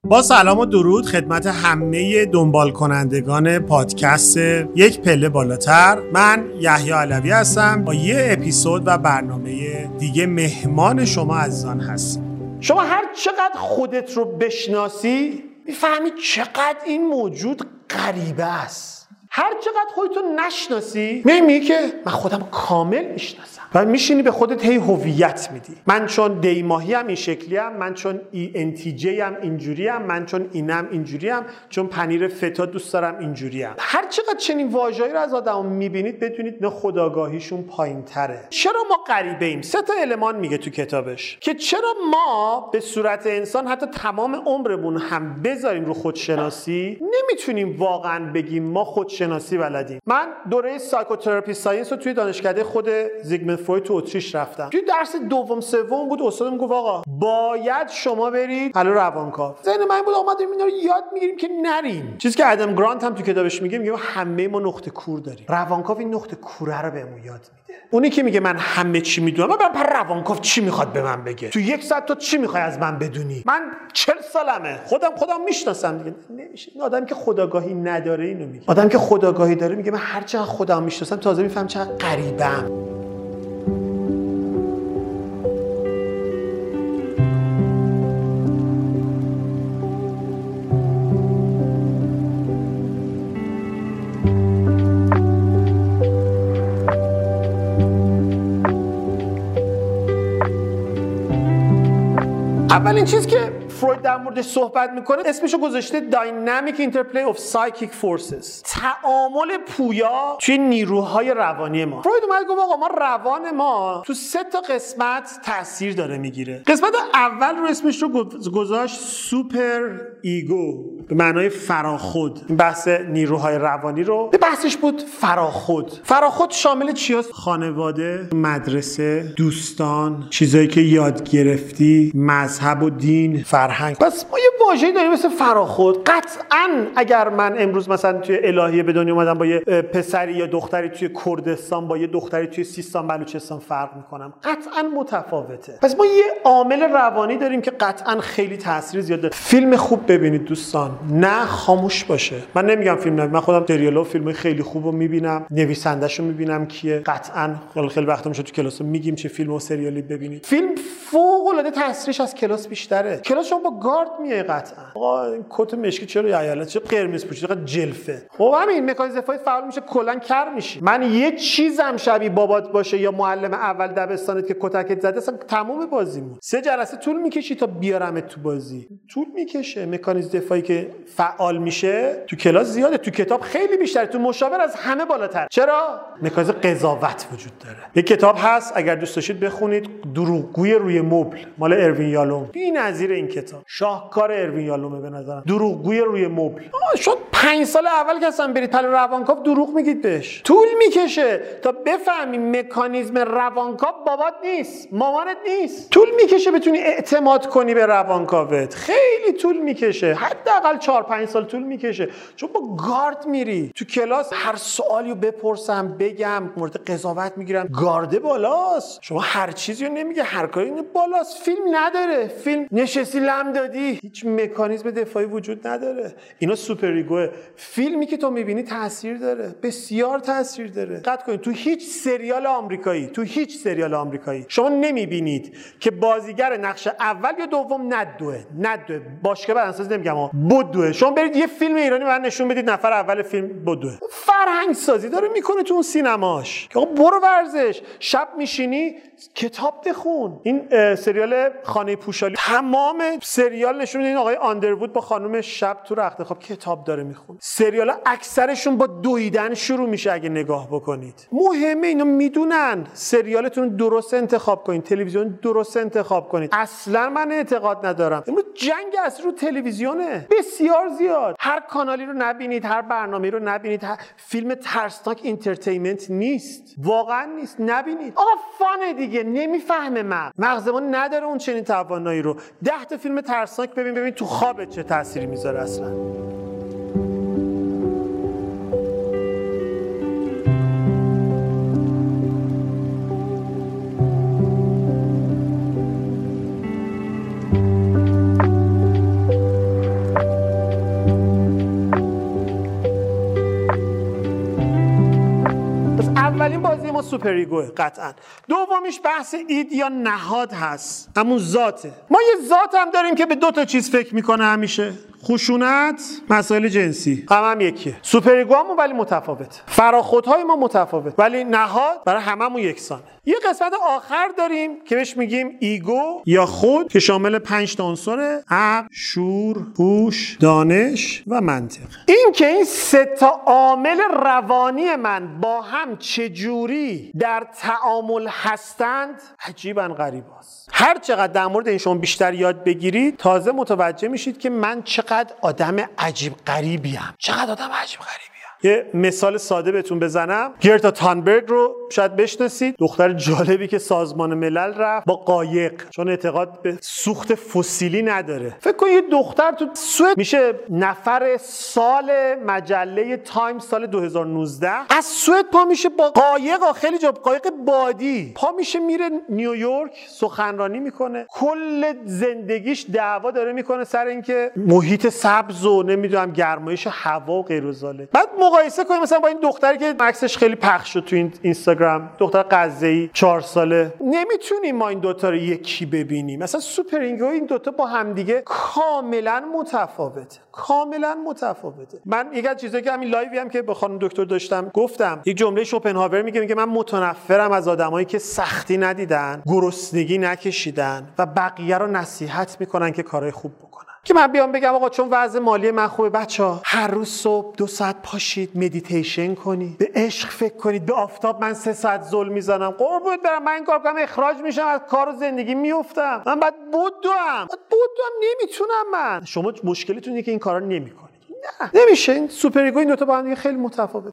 با سلام و درود خدمت همه دنبال کنندگان پادکست یک پله بالاتر. من یحیی علوی هستم. با یه اپیزود و برنامه دیگه مهمان شما عزیزان هستم. شما هر چقدر خودت رو بشناسی میفهمی چقدر این موجود غریبه است. هر چقدر خودتو نشناسی میگی که من خودم کامل میشناسم و میشینی به خودت هی هویت میدی. من چون دی ماهی هم این شکلی هم، من چون ENTJ هم اینجوری هم، من چون اینم اینجوری هم، چون پنیر فتا دوست دارم اینجوری هم. هر چقدر چنین واژه‌ای رو از آدم میبینید بدونید نه خودآگاهیشون پایین تره. چرا ما غریبه ایم؟ 3 تا المان میگه تو کتابش که چرا ما به صورت انسان حتی تمام عمرمون هم بذاریم رو خودشناسی نمیتونیم واقعا بگیم ما خودشناسی بلدیم. من دوره سایکوتراپی ساینس رو توی دانشکده خود زیگموند فروید تو اتریش رفتم. توی درس دوم سوم بود استادم گفت آقا باید شما برید حالا روانکاو. ذهن من بود آقا ما داریم اینا رو یاد میگیریم که نریم. چیزی که ادم گرانت هم تو کتابش میگه همه ما نقطه کور داریم. روانکاو این نقطه کوره رو بهمون یاد میده. اونی که میگه من همه چی میدونم، من برای روانکاو چی میخواد به من بگه؟ تو 1 ساعت تو چی میخوای از من بدونی؟ من 40 سالمه. خودم میشناسم دیگه. نمیشه. این آدمی که خودآگاهی نداره اینو میگه. آدمی که خودآگاهی داره میگه من هر چقدر خودم میشناسم تازه میفهمم چقدر غریبم. اولین چیز که فروید در موردش صحبت میکنه اسمشو گذاشته Dynamic Interplay of Psychic Forces، تعامل پویا توی نیروهای روانی ما. فروید اومد گفت آقا ما روان ما تو 3 تا قسمت تاثیر داره میگیره. قسمت اول رو اسمش رو گذاشت سوپر ایگو به معنای فراخود. بحث نیروهای روانی رو به بحثش بود فراخود. فراخود شامل چیاست؟ خانواده، مدرسه، دوستان، چیزایی که یاد گرفتی، مذهب و دین، فرهنگ. پس ما یه واژه‌ای داریم مثل فراخود. قطعاً اگر من امروز مثلا توی الهیه به دنیا اومدم با یه پسری یا دختری توی کردستان با یه دختری توی سیستان بلوچستان فرق میکنم، قطعاً متفاوته. پس ما یه عامل روانی داریم که قطعاً خیلی تاثیر زیاد داره. فیلم خوب ببینید دوستان، نه خاموش باشه. من نمیگم فیلم نبینید، من خودم سریالا و فیلمای خیلی خوبو میبینم، نویسنده‌شو میبینم کیه. قطعاً خیلی وقتا میشه تو کلاس میگیم چه فیلم و سریالی ببینید. فیلم فوق العاده تاثیرش از کلاس بیشتره. کلاس شما با گارد میای قطعا. آقا این کت مشکی چرا یعلت چه قرمز پوشیده چقدر جلفه. خب همین مکانیزم دفاعی فعال میشه کلا کر میشی. من یه چیزم شبیه بابات باشه یا معلم اول دبستانت که کتکت زده اصلا تمام بازیمون 3 جلسه طول میکشی تا بیارمت تو بازی. طول میکشه. مکانیزم دفاعی که فعال میشه تو کلاس زیاده، تو کتاب خیلی بیشتره، تو مشاور از همه بالاتر. چرا؟ مکانیزم قضاوت وجود داره. یه کتاب هست اگر دوست داشتید بخونید، دروغگوی روی مبل مال اروین یالوم. بی‌نظیر این کتاب. شاهکار اروین یالومه به نظرم. دروغگوی روی مبل. شد 5 سال اول که اصلا برید پل روانکاو دروغ میگید بهش. طول میکشه تا بفهمی مکانیزم روانکاو بابات نیست، مامانت نیست. طول میکشه بتونی اعتماد کنی به روانکاوت. خیلی طول میکشه. حداقل 4-5 سال طول میکشه. چون با گارد میری. تو کلاس هر سوالی رو بپرسم، بگم، مورد قضاوت میگیرم. گارد بالاست. شما هر چیزی رو نمیگه، هر کاری بالاست. فیلم نداره. فیلم نشستی لم دادی. هیچ مکانیزم دفاعی وجود نداره. اینا سوپر ایگوه. فیلمی که تو میبینی تاثیر داره، بسیار تاثیر داره. دقت کنید تو هیچ سریال آمریکایی شما نمیبینید که بازیگر نقش اول یا دوم ندوه باشگاه بدنسازی نمیگم بدوه. شما برید یه فیلم ایرانی من نشون بدید نفر اول فیلم بدوه. فرهنگ سازی داره میکنه تو اون سینماش. آقا برو ورزش، شب میشینی کتاب بخون. این سریال خانه پوشالی تمام سریال نشون میده این آقای آندروود با خانم شب تو رخت خواب کتاب داره میخونه. سریالا اکثرشون با دویدن شروع میشه اگه نگاه بکنید. مهمه اینو میدونن. سریالتون درست انتخاب کنید، تلویزیون درست انتخاب کنید. اصلا من اعتقاد ندارم امروز جنگ اصلی رو تلویزیونه، بسیار زیاد. هر کانالی رو نبینید، هر برنامه‌ای رو نبینید، فیلم ترسناک اینترتینمنت نیست، واقعا نیست. نبینید. آقا فانه دیگه، نمیفهمه مغزمون نداره اون چنین توانایی رو. 10 تا فیلم ترسناک ببین تو خوابت چه تأثیری میذاره اصلا. سوپر ایگوه قطعا. دومیش بحث اید یا نهاد هست، همون ذاته. ما یه ذات هم داریم که به دو تا چیز فکر میکنه همیشه: خشونت، مسائل جنسی. هم یکیه. سوپر ایگوامون ولی متفاوت، فراخودهای ما متفاوت، ولی نهاد برای هممون یکسانه. یه قسمت آخر داریم که بهش میگیم ایگو یا خود، که شامل 5 تا عنصر: عقل، شعور، هوش، دانش و منطق. این که این 3 تا عامل روانی من با هم چجوری در تعامل هستند عجیباً غریب است. هر چقدر در مورد این شما بیشتر یاد بگیرید تازه متوجه میشید که من چقدر آدم عجیب غریبیم. یه مثال ساده بهتون بزنم. گرتا تانبرگ رو شاید بشناسید، دختر جالبی که سازمان ملل رفت با قایق، چون اعتقاد به سوخت فسیلی نداره. فکر کن یه دختر تو سوئد میشه نفر سال مجله تایمز سال 2019. از سوئد پا میشه با قایق، خیلی جا قایق بادی، پا میشه میره نیویورک سخنرانی میکنه. کل زندگیش دعوا داره میکنه سر اینکه محیط سبز و نمیدونم گرمایش هوا و غیر و ذالک. بعد مقایسه کنیم مثلا با این دختری که عکسش خیلی پخش شد تو اینستاگرام، دختر غزه‌ای 4 ساله. نمیتونیم ما این دوتا رو یکی ببینیم. مثلا سوپر ایگو این دوتا با همدیگه کاملا متفاوته. من یک از چیزایی که همین لایوی هم که با خانم دکتر داشتم گفتم، یک جمله شوپنهاور میگه من متنفرم از آدمایی که سختی ندیدن، گرسنگی نکشیدن و بقیه رو نصیحت میکنن که کارهای خوب بکنن. که من بیام بگم آقا چون وضع مالی من خوبه بچه‌ها هر روز صبح 2 ساعت پاشید مدیتیشن کنید، به عشق فکر کنید، به آفتاب من 3 ساعت زل میزنم، قربونت برم من این کار کنم اخراج میشم از کار و زندگی میافتم، من بعد بدوم نمیتونم. من شما مشکلتون اینه که این کارا نمیکنید. نه نمیشه. این سوپر ایگو این دو تا با هم دیگه خیلی متفاوت.